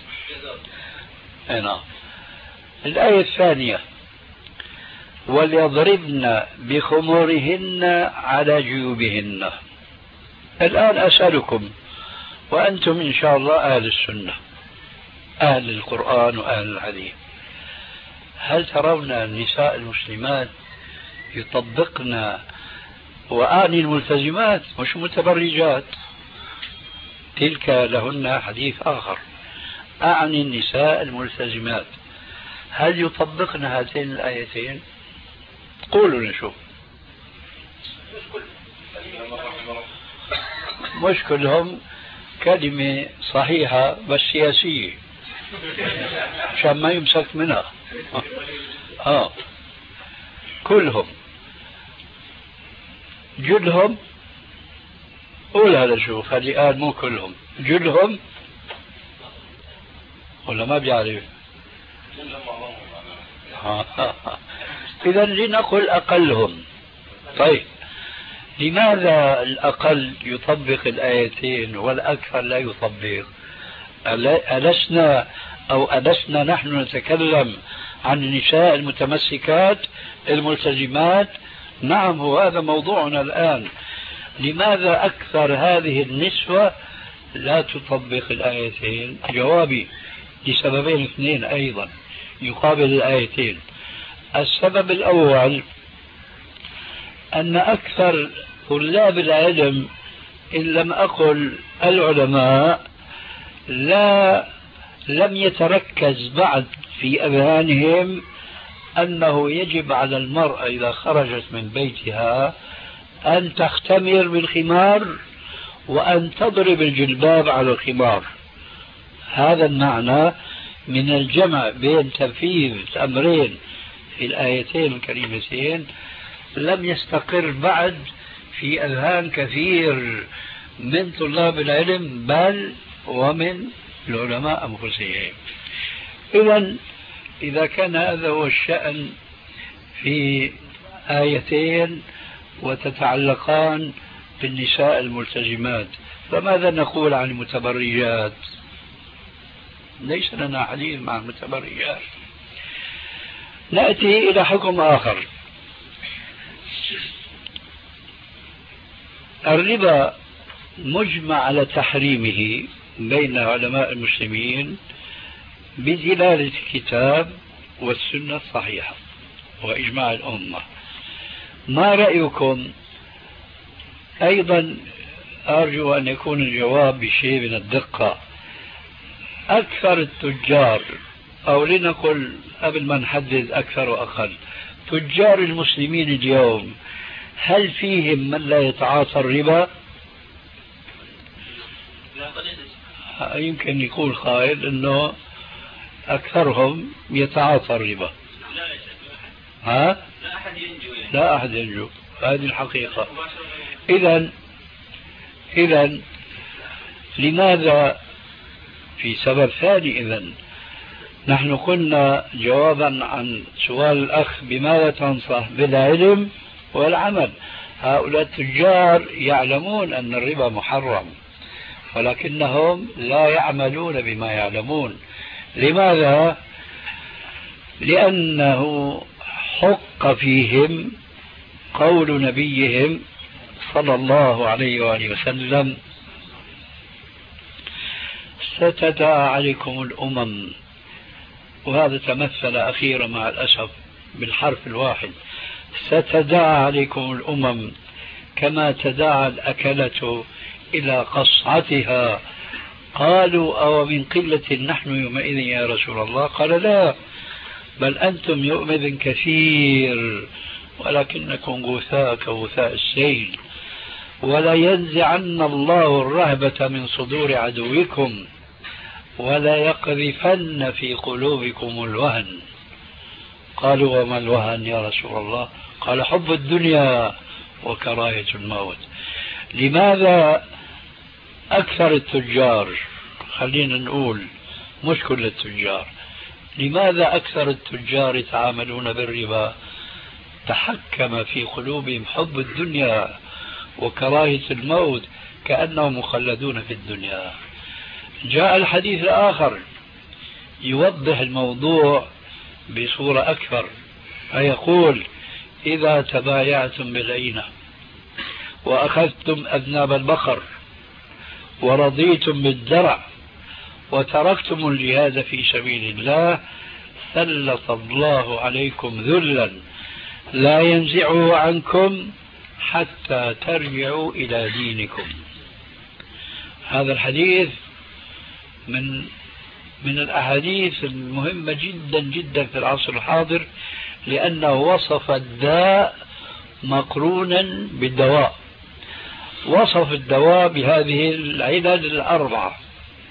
نعم. الآية الثانية: وليضربن بخمورهن على جيوبهن. الآن أسألكم وأنتم إن شاء الله أهل السنة، أهل القرآن وأهل الحديث، هل ترون النساء المسلمات يطبقن، وأعني الملتزمات مش متبرجات، تلك لهن حديث آخر، أعني النساء الملتزمات، هل يطبقن هاتين الآيتين؟ قولوا نشوف. مش كلهم، كلمة صحيحة بس سياسية عشان ما يمسك منها. آه كلهم جلهم. قول هذا شوف، هذه قال مو كلهم، جلهم ولا ما بيعرف؟ إذا لنقل أقلهم. طيب لماذا الأقل يطبق الآيتين والأكثر لا يطبق؟ ألسنا أو ألسنا نحن نتكلم عن النساء المتمسكات الملتزمات؟ نعم، هو هذا موضوعنا الآن. لماذا أكثر هذه النسوة لا تطبق الآيتين؟ جوابي لسببين اثنين أيضا يقابل الآيتين. السبب الأول أن أكثر طلاب العلم إن لم أقل العلماء لا لم يتركز بعد في أذهانهم أنه يجب على المرأة إذا خرجت من بيتها أن تختمر بالخمار وأن تضرب الجلباب على الخمار. هذا المعنى من الجمع بين تنفيذ الأمرين في الآيتين الكريمتين لم يستقر بعد في أذهان كثير من طلاب العلم بل ومن العلماء أنفسهم. إذا إذا كان هذا هو الشأن في آيتين وتتعلقان بالنساء الملتزمات، فماذا نقول عن المتبرجات؟ ليس لنا حديث مع المتبرجات. نأتي إلى حكم آخر. الربا مجمع على تحريمه بين علماء المسلمين بدلالة الكتاب والسنة الصحيحة وإجماع الأمة. ما رأيكم؟ أيضا أرجو أن يكون الجواب بشيء من الدقة. أكثر التجار، أو لنقل قبل ما نحدد أكثر وأقل، تجار المسلمين اليوم هل فيهم من لا يتعاطى الربا؟ يمكن يقول قائل أنه أكثرهم يتعاطى الربا. ها؟ لا أحد ينجو يعني. لا أحد ينجو، هذه الحقيقة. إذن إذن لماذا؟ في سبب ثاني. إذن نحن قلنا جوابا عن سؤال الأخ بماذا تنصح؟ بالعلم والعمل. هؤلاء التجار يعلمون أن الربا محرم ولكنهم لا يعملون بما يعلمون. لماذا؟ لأنه حق فيهم قول نبيهم صلى الله عليه وآله وسلم: ستداعى عليكم الأمم. وهذا تمثل أخيرا مع الأسف بالحرف الواحد: ستداعى عليكم الأمم كما تداعى الأكلة إلى قصعتها. قالوا: أو من قلة نحن يومئذ يا رسول الله؟ قال: لا، بل أنتم يومئذ كثير ولكنكم غثاء كغثاء السيل. ولا ينزعن الله الرهبة من صدور عدوكم ولا يقذفن في قلوبكم الوهن. قالوا: وما الوهن يا رسول الله؟ قال: حب الدنيا وكراهية الموت. لماذا أكثر التجار، خلينا نقول مش كل التجار، لماذا أكثر التجار يتعاملون بالربا؟ تحكم في قلوبهم حب الدنيا وكراهية الموت كأنهم مخلدون في الدنيا. جاء الحديث الآخر يوضح الموضوع بصورة أكثر، فيقول: إذا تبايعتم بالعينة وأخذتم أذناب البقر ورضيتم بالزرع وتركتم الجهاد في سبيل الله سلط الله عليكم ذلا لا ينزعه عنكم حتى ترجعوا إلى دينكم. هذا الحديث من من الأحاديث المهمة جدا جدا في العصر الحاضر، لأنه وصف الداء مقرونا بالدواء. وصف الدواء بهذه العلل الأربعة.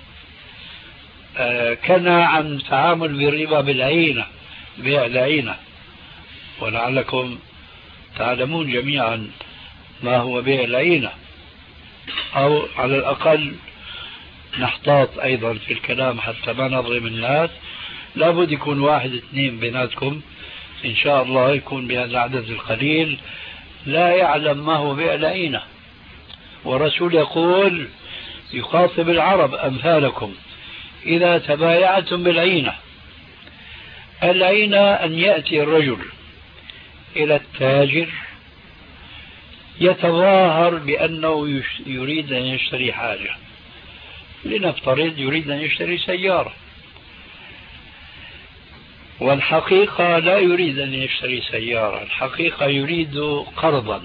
آه كان عن تعامل بالربا بالعينة، بيع العينة، ولعلكم تعلمون جميعا ما هو بيع العينة، أو على الأقل نحتاط أيضا في الكلام حتى ما نظلم الناس. لابد يكون واحد اثنين بيناتكم إن شاء الله يكون بهذا العدد القليل لا يعلم ما هو بيع العينة. والرسول يقول يخاطب العرب أمثالكم إذا تبايعتم بالعينة. العينة أن يأتي الرجل إلى التاجر يتظاهر بأنه يريد أن يشتري حاجة، لنفترض يريد أن يشتري سيارة، والحقيقة لا يريد أن يشتري سيارة، الحقيقة يريد قرضا،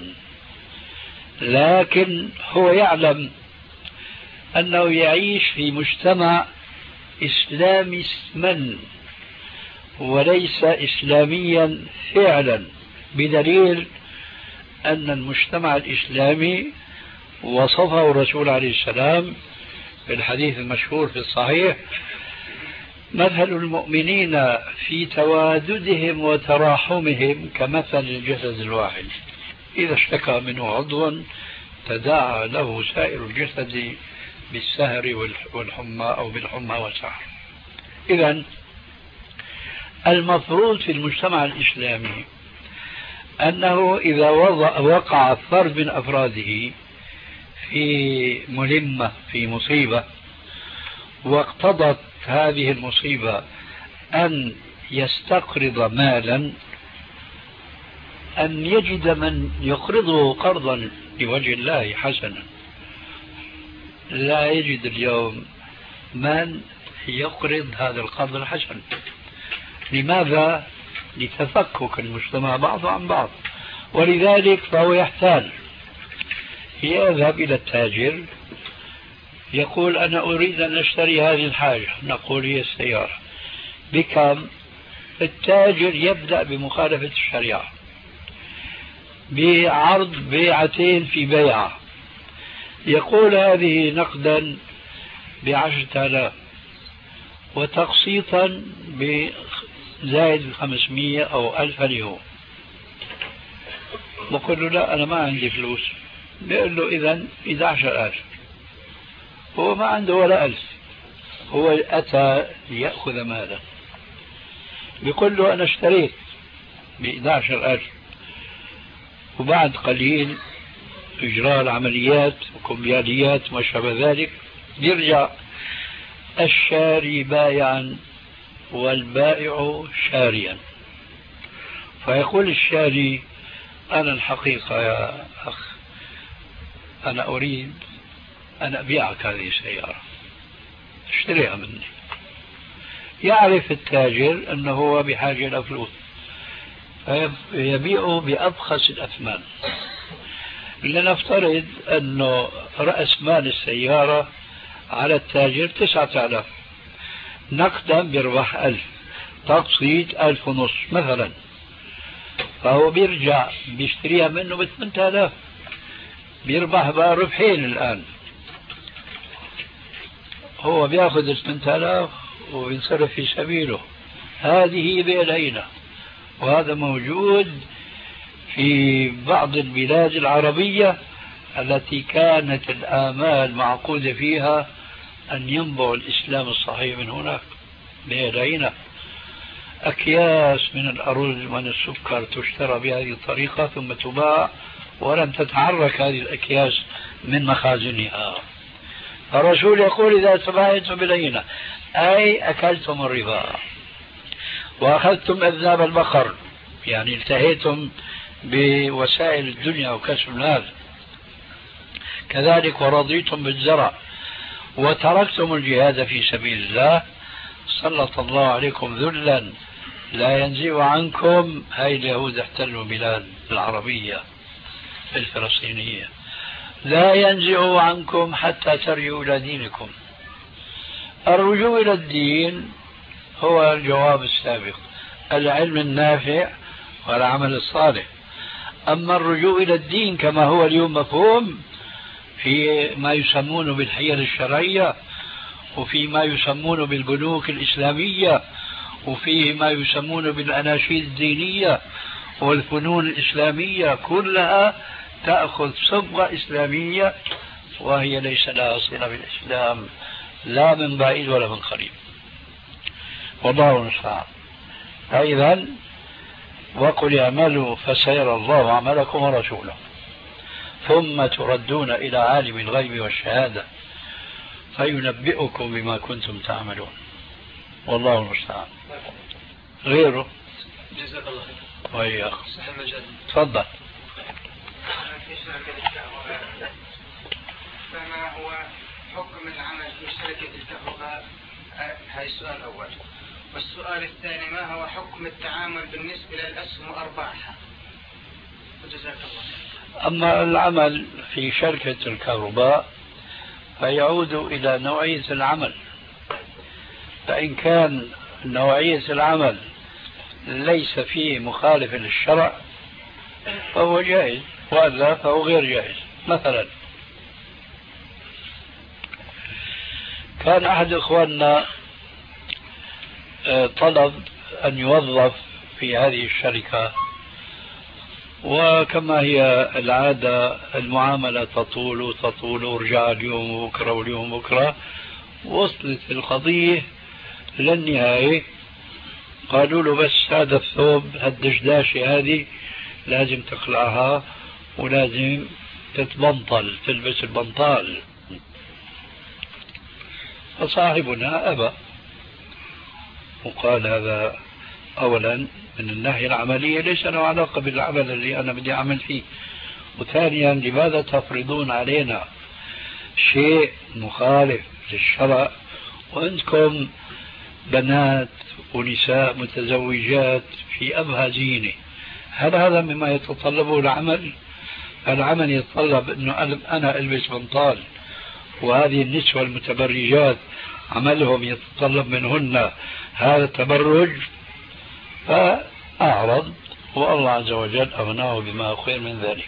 لكن هو يعلم أنه يعيش في مجتمع إسلامي اسما وليس إسلاميا فعلا، بدليل أن المجتمع الإسلامي وصفه الرسول عليه السلام في الحديث المشهور في الصحيح: مثل المؤمنين في تواددهم وتراحمهم كمثل الجسد الواحد إذا اشتكى منه عضو تداعى له سائر الجسد بالسهر والحمى أو بالحمى والسهر. إذن المفروض في المجتمع الإسلامي أنه إذا وقع فرد من أفراده في ملمة في مصيبة واقتضت هذه المصيبة أن يستقرض مالا، أن يجد من يقرضه قرضا لوجه الله حسنا. لا يجد اليوم من يقرض هذا القرض الحسن. لماذا؟ لتفكك المجتمع بعضه عن بعض، ولذلك فهو يحتاج يذهب إلى التاجر يقول أنا أريد أن أشتري هذه الحاجة، نقول هي السيارة بكم؟ التاجر يبدأ بمخالفة الشريعة بعرض بيعتين في بيعة، يقول هذه نقدا بعشرة آلاف وتقسيطا بزائد خمسمية أو ألف اليوم. بقول له لا أنا ما عندي فلوس. بيقول له إذن إحدى عشرة ألف. هو ما عنده ولا ألف، هو أتى ليأخذ ماله. بيقول له أنا اشتريت بإحدى عشرة ألف، وبعد قليل إجراء العمليات وكمبياليات وما شابه ذلك يرجع الشاري بايعا والبائع شاريا، فيقول الشاري أنا الحقيقة يا أخ أنا أريد أن أبيعك هذه السيارة، اشتريها مني. يعرف التاجر أنه هو بحاجة إلى فلوس فيبيعه بأبخس الأثمان. لنفترض أنه رأس مال السيارة على التاجر تسعة آلاف، نقدا بربح ألف، تقسيط ألف ونص مثلا، فهو بيرجع بيشتريها منه بثمانية آلاف، بيربح بقى ربحين. الآن هو بياخذ الثمانية آلاف وينصرف في سبيله. هذه بيع العينة، وهذا موجود في بعض البلاد العربية التي كانت الآمال معقودة فيها أن ينبع الإسلام الصحيح من هناك. بيع العينة، أكياس من الأرز ومن السكر تشترى بهذه الطريقة ثم تباع ولم تتحرك هذه الأكياس من مخازنها. الرسول يقول إذا تبايعتم بالعينة أي أكلتم الربا وأخذتم أذناب البقر، يعني التهيتم بوسائل الدنيا وكسب المال. كذلك ورضيتم بالزرع وتركتم الجهاد في سبيل الله سلط الله عليكم ذلا لا ينزع عنكم. هاي اليهود احتلوا بلاد العربية الفلسطينية، لا ينزع عنكم حتى ترجعوا إلى دينكم. الرجوع إلى الدين هو الجواب السابق، العلم النافع والعمل الصالح. أما الرجوع إلى الدين كما هو اليوم مفهوم في ما يسمونه بالحيل الشرعية، وفي ما يسمونه بالبنوك الإسلامية، وفيه ما يسمونه بالأناشيد الدينية والفنون الإسلامية، كلها تأخذ صبغة إسلامية وهي ليس لها صلة بالإسلام لا من بعيد ولا من قريب، والله المستعان. فإذا وقل اعملوا فسيرى الله عملكم ورسوله ثم تردون إلى عالم الغيب والشهادة فينبئكم بما كنتم تعملون، والله المستعان. غيره جزاك الله خير. وإياك. تفضل. فما هو حكم العمل في شركة الكهرباء؟ هذا السؤال الأول. والسؤال الثاني ما هو حكم التعامل بالنسبة للأسهم وأرباحها؟ وجزاك الله. أما العمل في شركة الكهرباء فيعود إلى نوعية العمل، فإن كان نوعية العمل ليس فيه مخالف للشرع فهو جائز، وإلا فهو غير جائز. مثلا كان أحد إخواننا طلب أن يوظف في هذه الشركة، وكما هي العادة المعاملة تطول وتطول ورجع اليوم وبكرة واليوم بكرة، وصلت القضية للنهاية. قالوا له بس هذا الثوب هالدشداشة هذه لازم تخلعها ولازم تتبنطل، تلبس البنطال. فصاحبنا أبى وقال هذا أولا من الناحية العملية ليس له علاقة بالعمل اللي أنا بدي أعمل فيه، وثانيا لماذا تفرضون علينا شيء مخالف للشرع وأنتم بنات ونساء متزوجات في أبهى زينة؟ هل هذا مما يتطلبه العمل؟ العمل يتطلب أنه أنا ألبس بنطال، وهذه النسوة المتبرجات عملهم يتطلب منهن هذا التبرج، فأعرض والله عز وجل أغناه بما خير من ذلك.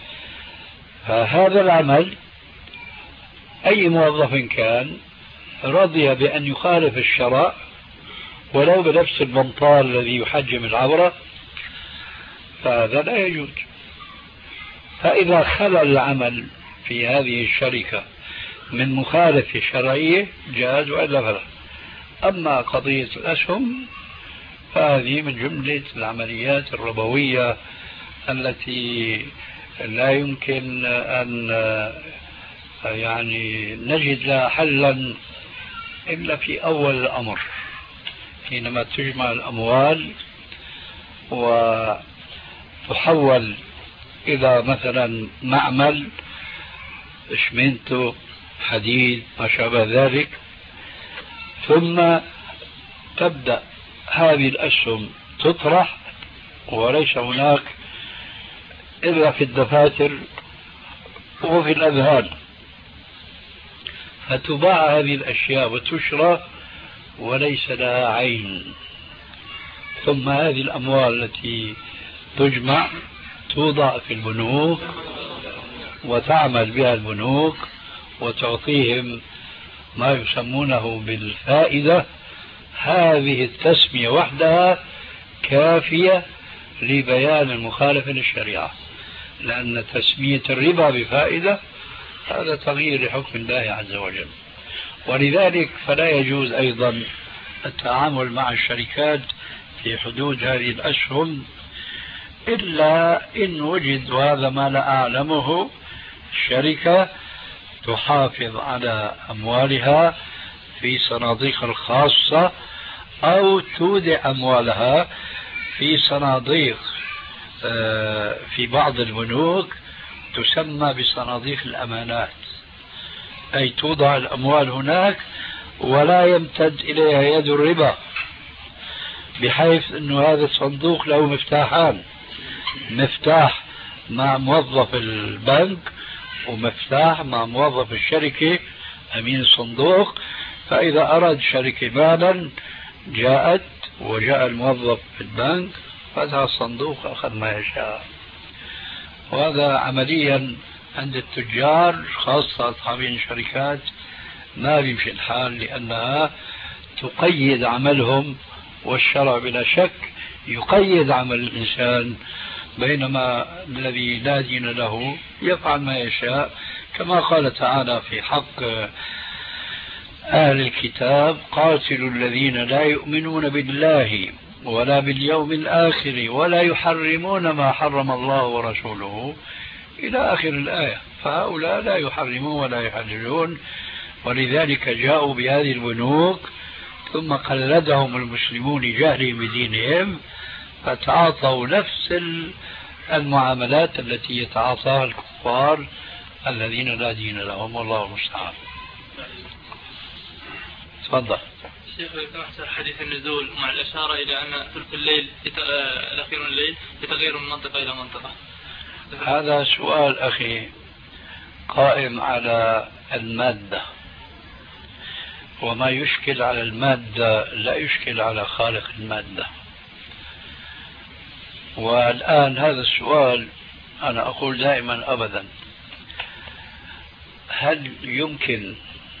فهذا العمل أي موظف كان رضي بأن يخالف الشرع ولو بنفس البنطال الذي يحجم العورة فهذا لا يجوز. فإذا خلى العمل في هذه الشركة من مخالفة شرعية جاز وإلا فلا. أما قضية الأسهم فهذه من جملة العمليات الربوية التي لا يمكن أن يعني نجد لها حلا إلا في أول الأمر، حينما تجمع الأموال وتحول إلى مثلا معمل إشمنتو حديد ما شابه ذلك، ثم تبدأ هذه الأسهم تطرح وليس هناك إلا في الدفاتر وفي الأذهان، فتباع هذه الأشياء وتشرى وليس لها عين. ثم هذه الأموال التي تجمع توضع في البنوك وتعمل بها البنوك وتعطيهم ما يسمونه بالفائدة. هذه التسمية وحدها كافية لبيان المخالفة للشريعة، لأن تسمية الربا بفائدة هذا تغيير لحكم الله عز وجل. ولذلك فلا يجوز أيضا التعامل مع الشركات في حدود هذه الأسهم إلا إن وجد، وهذا ما لا أعلمه، شركة تحافظ على أموالها في صناديق الخاصة أو تودع أموالها في صناديق في بعض البنوك تسمى بصناديق الأمانات، أي توضع الأموال هناك ولا يمتد إليها يد الربا، بحيث أن هذا الصندوق له مفتاحان، مفتاح مع موظف البنك ومفتاح مع موظف الشركة أمين الصندوق، فإذا أراد شركة مالا جاءت وجاء الموظف في البنك فتح الصندوق أخذ ما يشاء. وهذا عمليا عند التجار خاصة أصحابين الشركات ما بيمشي الحال، لأنها تقيد عملهم، والشرع بلا شك يقيد عمل الإنسان، بينما الذي لا دين له يفعل ما يشاء، كما قال تعالى في حق أهل الكتاب: قاتلوا الذين لا يؤمنون بالله ولا باليوم الآخر ولا يحرمون ما حرم الله ورسوله إلى آخر الآية. فهؤلاء لا يحرمون ولا يحللون، ولذلك جاءوا بهذه البنوك ثم قلدهم المسلمون لجهلهم بدينهم، فتعاطوا نفس المعاملات التي يتعاطاها الكفار الذين لا دين لهم، والله المستعان. تفضل. شيخ أحسن حديث النزول مع الإشارة إلى أن ثلث الليل الأخير من الليل يتغير من منطقة إلى منطقة. هذا سؤال أخي قائم على المادة، وما يشكل على المادة لا يشكل على خالق المادة. والآن هذا السؤال أنا أقول دائما أبدا: هل يمكن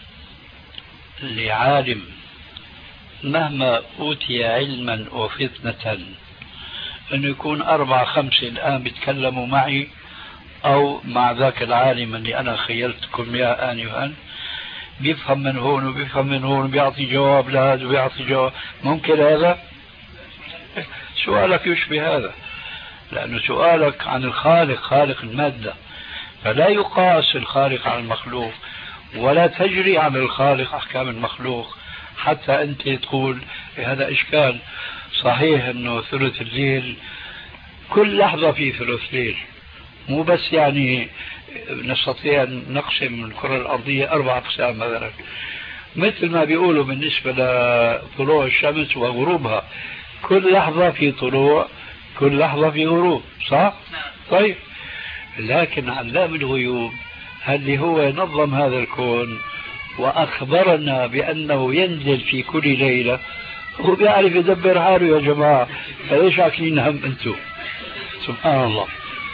لعالم مهما أوتي علما وفتنة أن يكون أربعة خمسة الآن بيتكلموا معي أو مع ذاك العالم اللي أنا خيلتكم إياه آنفا، بيفهم من هون وبيفهم من هون، بيعطي جواب لهذا وبيعطي جواب؟ ممكن هذا؟ سؤالك يشبه هذا، لأنه سؤالك عن الخالق، خالق المادة، فلا يقاس الخالق على المخلوق، ولا تجري على الخالق أحكام المخلوق حتى أنت تقول هذا إشكال. صحيح أنه ثلث الليل كل لحظة في ثلث ليل، مو بس يعني نستطيع أن نقسم الكرة الأرضية أربع أقسام مثلا، مثل ما بيقولوا بالنسبة لطلوع الشمس وغروبها، كل لحظة في طلوع، كل لحظة في غروب، صح؟ طيب، لكن علام الغيوب اللي هو نظم هذا الكون وأخبرنا بأنه ينزل في كل ليلة، هو بيعرف يدبر حاله يا جماعة، فليش عاكلين هم أنتم؟ سبحان الله.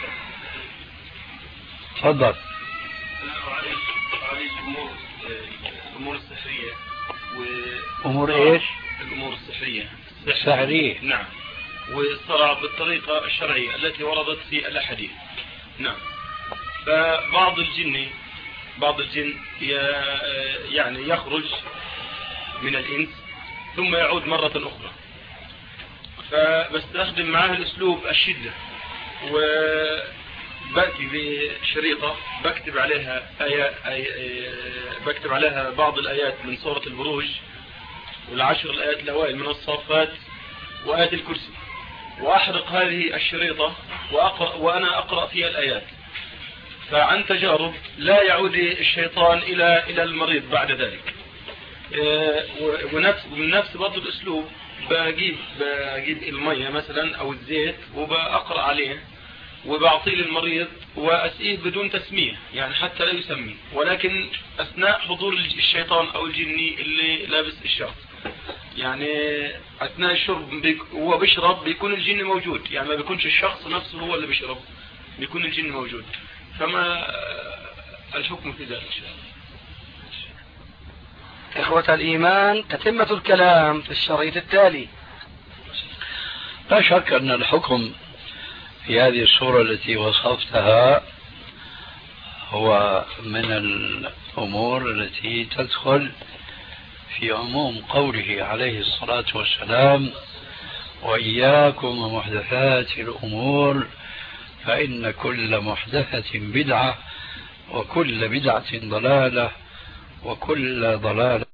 تفضل. الأمور السحرية و... أمور إيش؟ الأمور السحرية السحرية، نعم، والصلاة بالطريقة الشرعية التي وردت في الأحاديث. نعم. فبعض الجن بعض الجن يعني يخرج من الإنس ثم يعود مرة أخرى، فبستخدم معاه الأسلوب الشدة، وبأتي بشريطة بكتب عليها آيات، بكتب عليها بعض الآيات من سورة البروج والعشر الآيات الأوائل من الصافات وآيات الكرسي، وأحرق هذه الشريطة وأقرأ وأنا أقرأ فيها الآيات. فعن تجارب لا يعود الشيطان إلى إلى المريض بعد ذلك. ونفس من نفس برضه الأسلوب بجيب بجيب المية مثلا أو الزيت وبأقرأ عليه وبعطيه للمريض وأسقيه بدون تسمية، يعني حتى لا يسمي، ولكن أثناء حضور الشيطان أو الجني اللي لابس الشرط، يعني أثناء الشرب هو بيشرب بيكون الجن موجود، يعني ما بيكونش الشخص نفسه هو اللي بيشرب، بيكون الجن موجود. فما الحكم في ذلك؟ إخوة الإيمان، تتمة الكلام في الشريط التالي. لا شك أن الحكم في هذه الصورة التي وصفتها هو من الأمور التي تدخل في عموم قوله عليه الصلاة والسلام: وإياكم ومحدثات الأمور فإن كل محدثة بدعة وكل بدعة ضلالة وكل ضلالة